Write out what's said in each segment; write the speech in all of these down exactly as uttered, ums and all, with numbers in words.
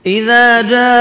إِذَا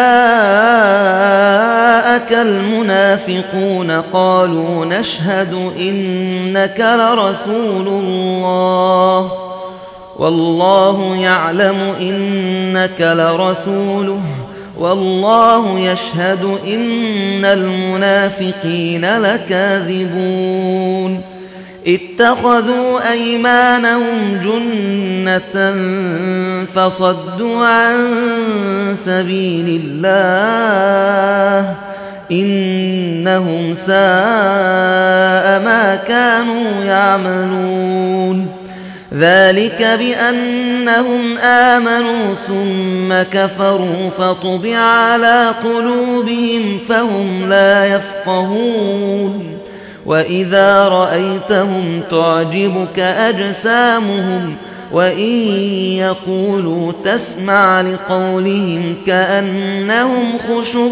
جَاءَكَ الْمُنَافِقُونَ قَالُوا نَشْهَدُ إِنَّكَ لَرَسُولُ اللَّهِ وَاللَّهُ يَعْلَمُ إِنَّكَ لَرَسُولُهُ وَاللَّهُ يَشْهَدُ إِنَّ الْمُنَافِقِينَ لَكَاذِبُونَ اتَّخَذُوا أَيْمَانَهُمْ جُنَّةً فَصَدُّوا عَن سَبِيلِ اللَّهِ إِنَّهُمْ سَاءَ مَا كَانُوا يَعْمَلُونَ ذَلِكَ بِأَنَّهُمْ آمَنُوا ثُمَّ كَفَرُوا فَطُبِعَ عَلَىٰ قُلُوبِهِمْ فَهُمْ لَا يَفْقَهُونَ وَإِذَا رَأَيْتَهُمْ تُعْجِبُكَ أَجْسَامُهُمْ وَإِن يَقُولُوا تَسْمَعْ لِقَوْلِهِمْ كَأَنَّهُمْ خُشُبٌ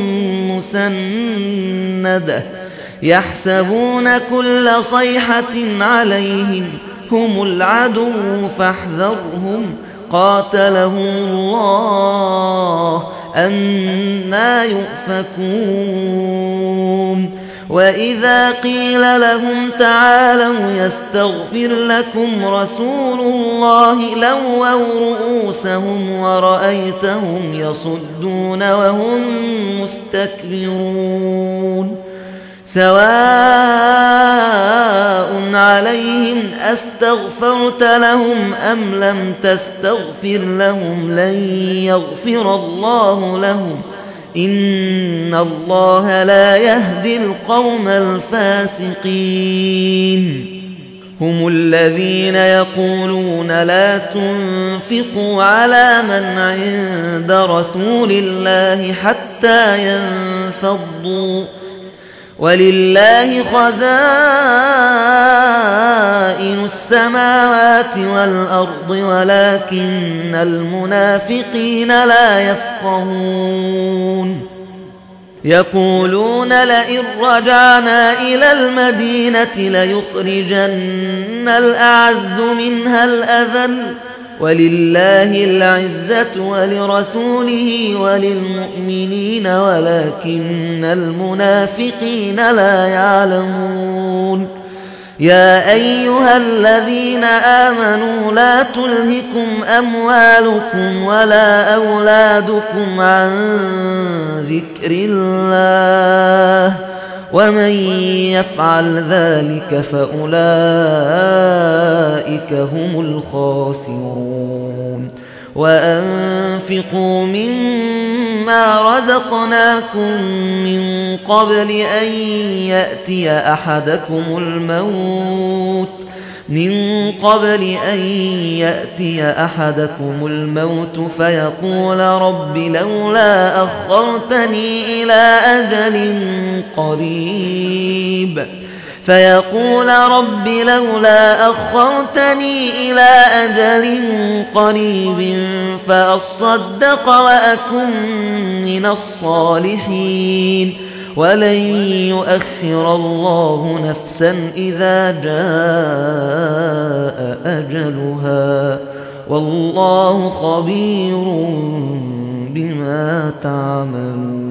مُّسَنَّدَةٌ يَحْسَبُونَ كُلَّ صَيْحَةٍ عَلَيْهِمْ هُمُ الْعَدُوُّ فَاحْذَرْهُمْ قَاتَلَهُمُ اللَّهُ أَنَّىٰ يُؤْفَكُونَ وَإِذَا قِيلَ لَهُمْ تَعَالَوْا يَسْتَغْفِرْ لَكُمْ رَسُولُ اللَّهِ لَوَّوْا رُءُوسَهُمْ وَرَأَيْتَهُمْ يَصُدُّونَ وَهُمْ مُسْتَكْبِرُونَ سَوَاءٌ عَلَيْهِمْ أَسْتَغْفَرْتَ لَهُمْ أَمْ لَمْ تَسْتَغْفِرْ لَهُمْ لَن يَغْفِرَ اللَّهُ لَهُمْ إِنَّ اللَّهَ لَا يَهْدِي الْقَوْمَ الْفَاسِقِينَ هُمُ الَّذِينَ يَقُولُونَ لَا تُنفِقُوا عَلَىٰ مَنْ عِندَ رَسُولِ اللَّهِ حَتَّىٰ يَنفَضُّوا وَلِلَّهِ خَزَائِنُ السَّمَاوَاتِ وَالْأَرْضِ وَلَٰكِنَّ الْمُنَافِقِينَ لَا يَفْقَهُونَ يَقُولُونَ لَئِن رَّجَعْنَا إِلَى الْمَدِينَةِ لَيُخْرِجَنَّ الْأَعَزُّ مِنْهَا الْأَذَلَّ وَلِلَّهِ الْعِزَّةُ وَلِرَسُولِهِ وَلِلْمُؤْمِنِينَ وَلَٰكِنَّ الْمُنَافِقِينَ لَا يَعْلَمُونَ يَا أَيُّهَا الَّذِينَ آمَنُوا لَا تُلْهِكُمْ أَمْوَالُكُمْ وَلَا أَوْلَادُكُمْ عَن ذِكْرِ اللَّهِ وَمَن يَفْعَلْ ذَٰلِكَ فَأُولَٰئِكَ هُمُ الْخَاسِرُونَ وَأَنفِقُوا مِمَّا رَزَقْنَاكُم مِّن قَبْلِ أَن يَأْتِيَ أَحَدَكُمُ الْمَوْتُ مِن قَبْلِ أَن يَأْتِيَ أَحَدَكُمُ الْمَوْتُ فَيَقُولَ رَبِّ لَوْلَا أَخَّرْتَنِي إِلَىٰ أَجَلٍ قَرِيبٍ فيقول رب لولا أخرتني إلى أجل قريب فأصدق وأكن من الصالحين ولن يؤخر الله نفسا إذا جاء أجلها والله خبير بما تعملون.